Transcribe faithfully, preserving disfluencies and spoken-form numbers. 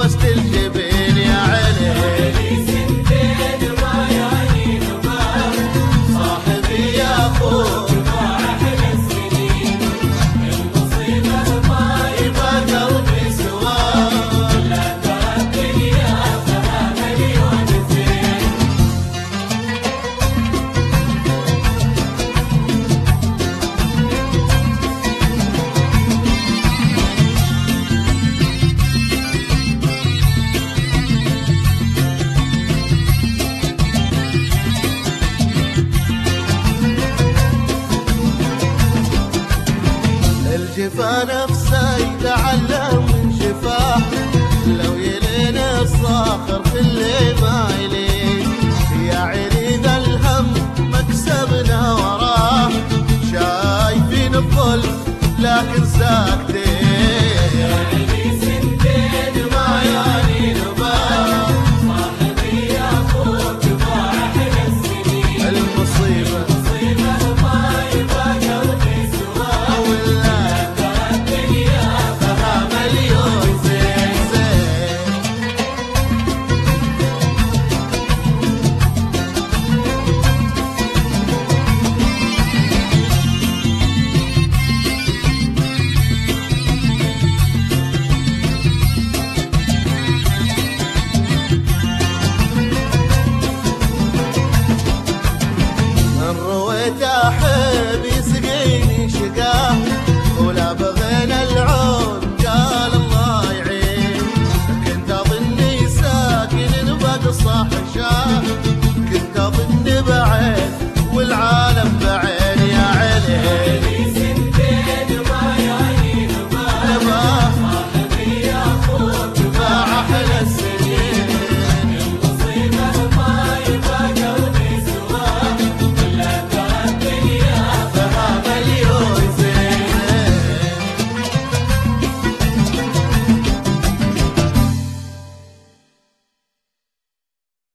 وسط الجبين يا عيني سنتين ما يعني نبات صاحبي يا اخوي أحلى السنين المصيبة ما يبقى قلبي سواه لا ترى الدنيا فيها مليون زين. الجفا نفسه يتعلم من جفاه لو يلين الصاخر في اللي ما يلين يا عيني ذا الهم مكسبنا وراه شايفين الظل لكن ساكتين سنتين ما يعني نبات صاحبي يا أخوك أحلى السنين المصيبة المصيبة ما يبقى قلبي سواه ولا ترى الدنيا فيها مليون زين زين من رويت احب يسقيني شقاه ولا بغينا العون قال الله يعين كنت اظني ساكن بقصة حشاه كنت اظني بعيد والعالم